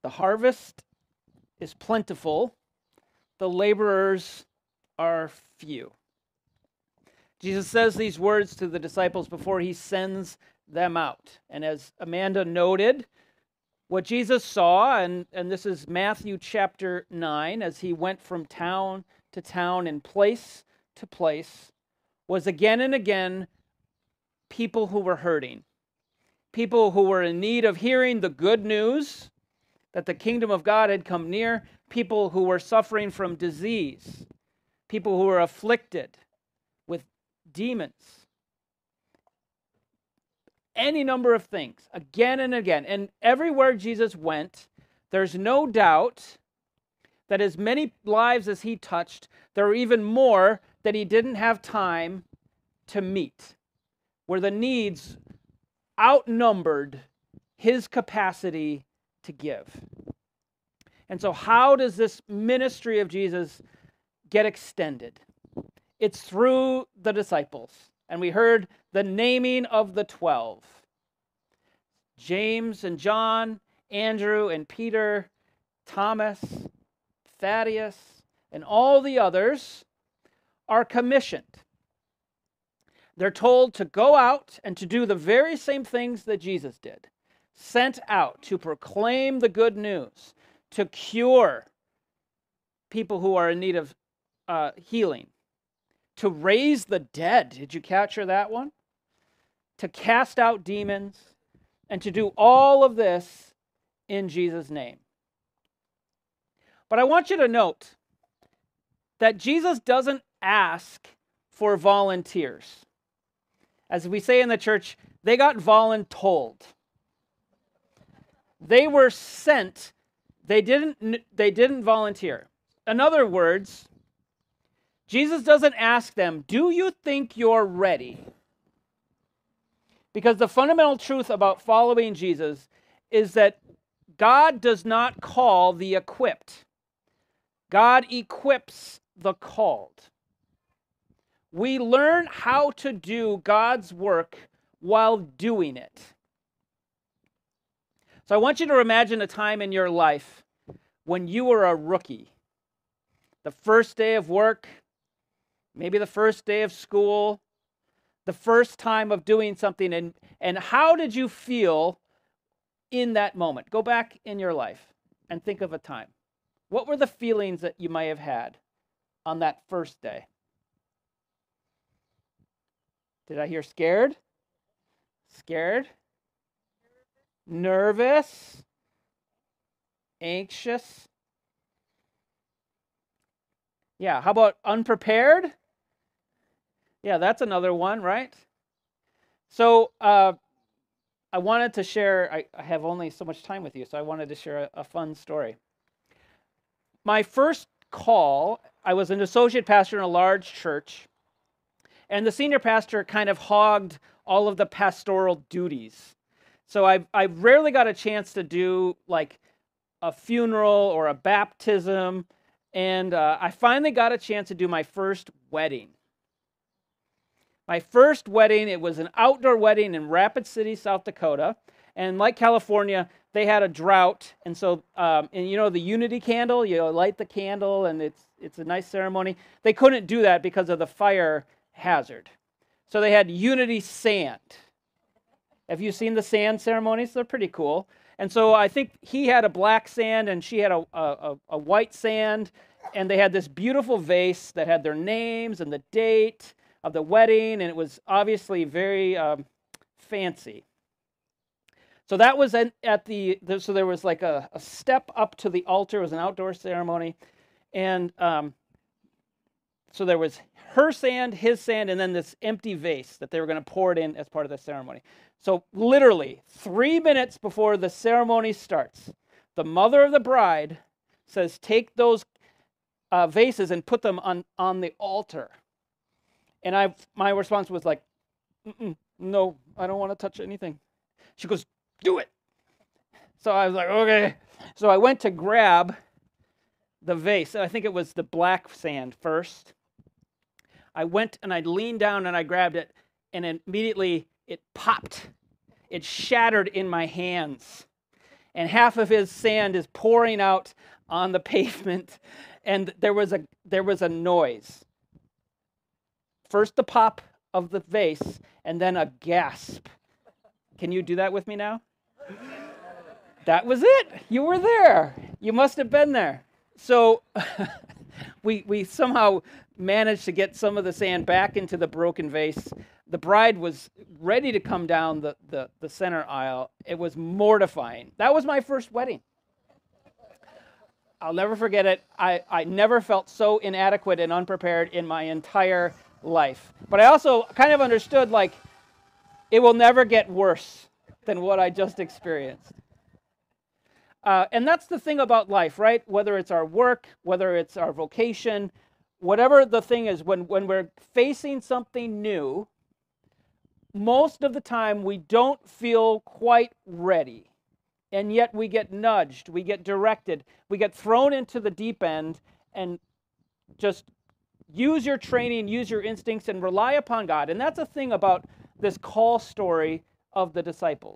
The harvest is plentiful, the laborers are few. Jesus says these words to the disciples before he sends them out. And as Amanda noted, what Jesus saw, and this is Matthew chapter 9, as he went from town to town and place to place, was again and again people who were hurting, people who were in need of hearing the good news that the kingdom of God had come near, people who were suffering from disease, people who were afflicted with demons, any number of things, again and again. And everywhere Jesus went, there's no doubt that as many lives as he touched, there were even more that he didn't have time to meet, where the needs outnumbered his capacity to give. And so how does this ministry of Jesus get extended? It's through the disciples. And we heard the naming of the 12. James and John, Andrew and Peter, Thomas, Thaddeus, and all the others are commissioned. They're told to go out and to do the very same things that Jesus did. Sent out to proclaim the good news, to cure people who are in need of healing, to raise the dead. Did you capture that one? To cast out demons, and to do all of this in Jesus' name. But I want you to note that Jesus doesn't ask for volunteers. As we say in the church, they got voluntold. They were sent. They didn't volunteer. In other words, Jesus doesn't ask them, do you think you're ready? Because the fundamental truth about following Jesus is that God does not call the equipped. God equips the called. We learn how to do God's work while doing it. So I want you to imagine a time in your life when you were a rookie. The first day of work, maybe the first day of school, the first time of doing something, and how did you feel in that moment? Go back in your life and think of a time. What were the feelings that you might have had on that first day? Did I hear scared? Scared? Nervous? Anxious? Yeah, how about unprepared? Yeah, that's another one, right? So I wanted to share, I have only so much time with you, so I wanted to share a fun story. My first call, I was an associate pastor in a large church, and the senior pastor kind of hogged all of the pastoral duties. So I rarely got a chance to do like a funeral or a baptism, and I finally got a chance to do my first wedding. My first wedding, it was an outdoor wedding in Rapid City, South Dakota. And like California, they had a drought. And so, and you know the unity candle, you light the candle and it's a nice ceremony. They couldn't do that because of the fire hazard. So they had unity sand. Have you seen the sand ceremonies? They're pretty cool. And so I think he had a black sand and she had a white sand. And they had this beautiful vase that had their names and the date of the wedding, and it was obviously very fancy. So that was so there was like a step up to the altar. It was an outdoor ceremony, and so there was her sand, his sand, and then this empty vase that they were going to pour it in as part of the ceremony. So literally 3 minutes before the ceremony starts, the mother of the bride says, take those vases and put them on the altar. And my response was like, no, I don't want to touch anything. She goes, do it. So I was like, okay. So I went to grab the vase. I think it was the black sand first. I went and I leaned down and I grabbed it, and immediately it popped. It shattered in my hands. and half of his sand is pouring out on the pavement, and there was a noise. First the pop of the vase, and then a gasp. Can you do that with me now? That was it. You were there. You must have been there. So we somehow managed to get some of the sand back into the broken vase. The bride was ready to come down the center aisle. It was mortifying. That was my first wedding. I'll never forget it. I never felt so inadequate and unprepared in my entire life. But I also kind of understood, like, it will never get worse than what I just experienced. And that's the thing about life, right? Whether it's our work, whether it's our vocation, whatever the thing is, when we're facing something new, most of the time we don't feel quite ready. And yet we get nudged, we get directed, we get thrown into the deep end, and just use your training, use your instincts, and rely upon God. And that's a thing about this call story of the disciples.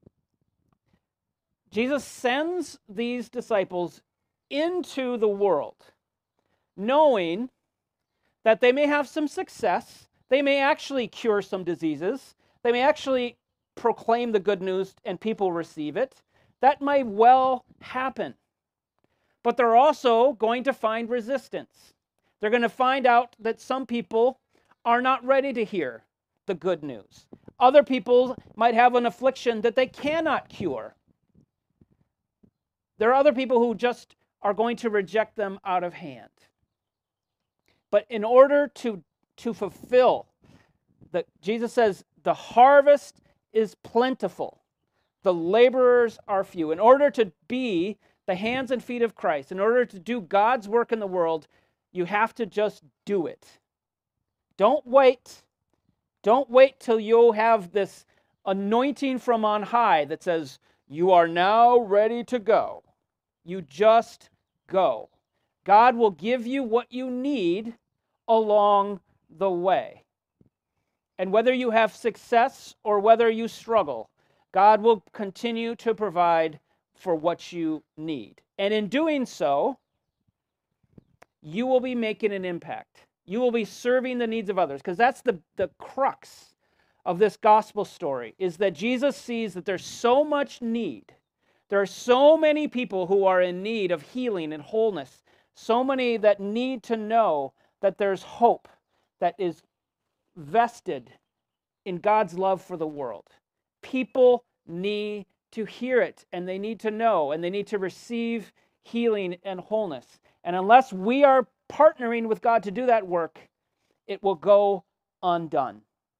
Jesus sends these disciples into the world, knowing that they may have some success, they may actually cure some diseases, they may actually proclaim the good news and people receive it. That may well happen. But they're also going to find resistance. They're going to find out that some people are not ready to hear the good news. Other people might have an affliction that they cannot cure. There are other people who just are going to reject them out of hand. But in order to fulfill, Jesus says, the harvest is plentiful. The laborers are few. In order to be the hands and feet of Christ, in order to do God's work in the world, you have to just do it. Don't wait. Don't wait till you have this anointing from on high that says, you are now ready to go. You just go. God will give you what you need along the way. And whether you have success or whether you struggle, God will continue to provide for what you need. And in doing so, you will be making an impact. You will be serving the needs of others, because that's the crux of this gospel story, is that Jesus sees that there's so much need. There are so many people who are in need of healing and wholeness, so many that need to know that there's hope that is vested in God's love for the world. People need to hear it, and they need to know, and they need to receive healing and wholeness. And unless we are partnering with God to do that work, it will go undone.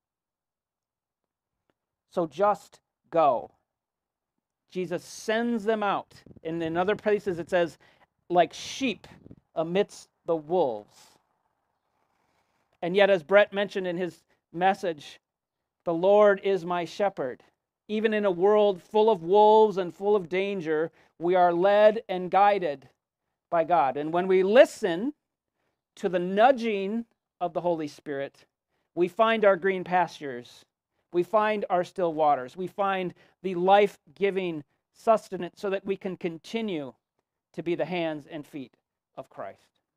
So just go. Jesus sends them out. And in other places it says, like sheep amidst the wolves. And yet, as Brett mentioned in his message, the Lord is my shepherd. Even in a world full of wolves and full of danger, we are led and guided by God. And when we listen to the nudging of the Holy Spirit, we find our green pastures. We find our still waters. We find the life-giving sustenance so that we can continue to be the hands and feet of Christ.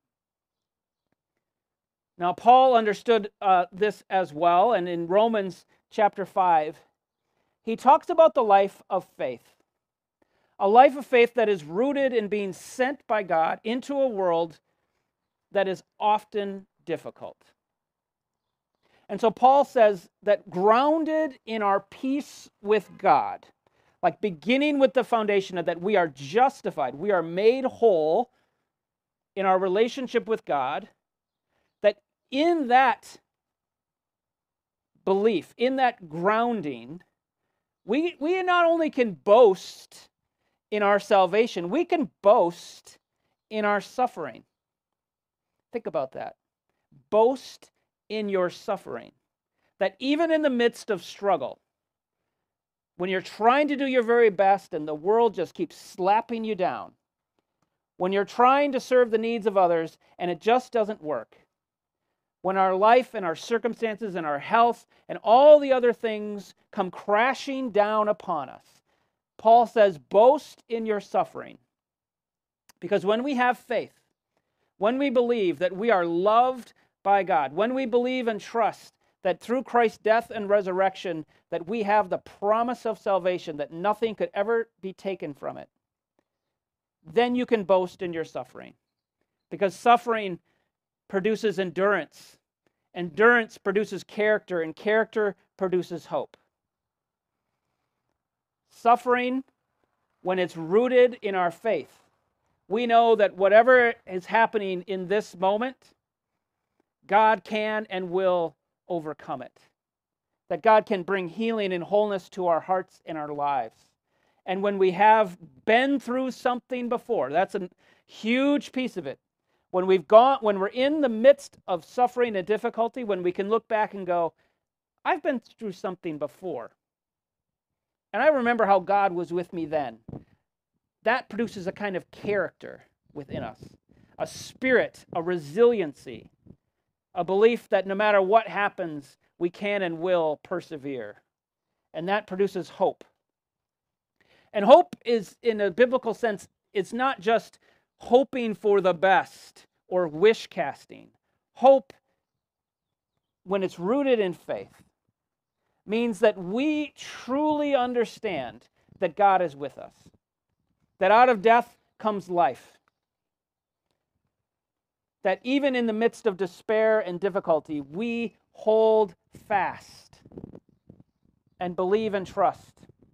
Now, Paul understood this as well, and in Romans chapter 5, he talks about the life of faith. A life of faith that is rooted in being sent by God into a world that is often difficult. And so Paul says that grounded in our peace with God, like beginning with the foundation of that we are justified, we are made whole in our relationship with God, that in that belief, in that grounding, we not only can boast in our salvation, we can boast in our suffering. Think about that. Boast in your suffering. That even in the midst of struggle, when you're trying to do your very best and the world just keeps slapping you down, when you're trying to serve the needs of others and it just doesn't work, when our life and our circumstances and our health and all the other things come crashing down upon us, Paul says, boast in your suffering. Because when we have faith, when we believe that we are loved by God, when we believe and trust that through Christ's death and resurrection, that we have the promise of salvation, that nothing could ever be taken from it, then you can boast in your suffering. Because suffering produces endurance. Endurance produces character, and character produces hope. Suffering, when it's rooted in our faith, we know that whatever is happening in this moment, God can and will overcome it. That God can bring healing and wholeness to our hearts and our lives. And when we have been through something before, that's a huge piece of it. When we're in the midst of suffering and difficulty, when we can look back and go, I've been through something before. And I remember how God was with me then. That produces a kind of character within us, a spirit, a resiliency, a belief that no matter what happens, we can and will persevere. And that produces hope. And hope is, in a biblical sense, it's not just hoping for the best or wish casting. Hope, when it's rooted in faith, means that we truly understand that God is with us. That out of death comes life. That even in the midst of despair and difficulty, we hold fast and believe and trust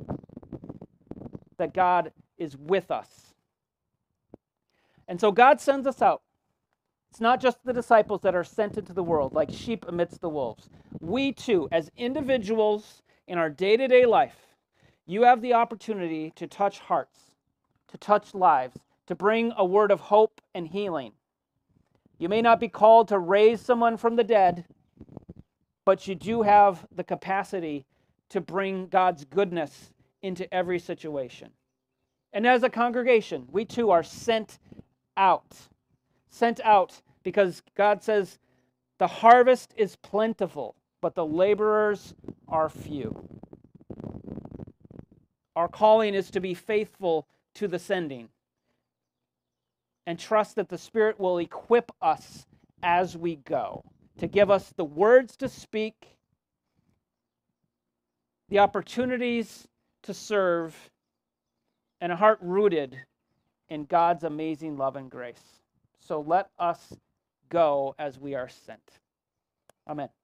that God is with us. And so God sends us out. It's not just the disciples that are sent into the world like sheep amidst the wolves. We too, as individuals in our day-to-day life, you have the opportunity to touch hearts, to touch lives, to bring a word of hope and healing. You may not be called to raise someone from the dead, but you do have the capacity to bring God's goodness into every situation. And as a congregation, we too are sent out. Sent out because God says the harvest is plentiful, but the laborers are few. Our calling is to be faithful to the sending and trust that the Spirit will equip us as we go, to give us the words to speak, the opportunities to serve, and a heart rooted in God's amazing love and grace. So let us go as we are sent. Amen.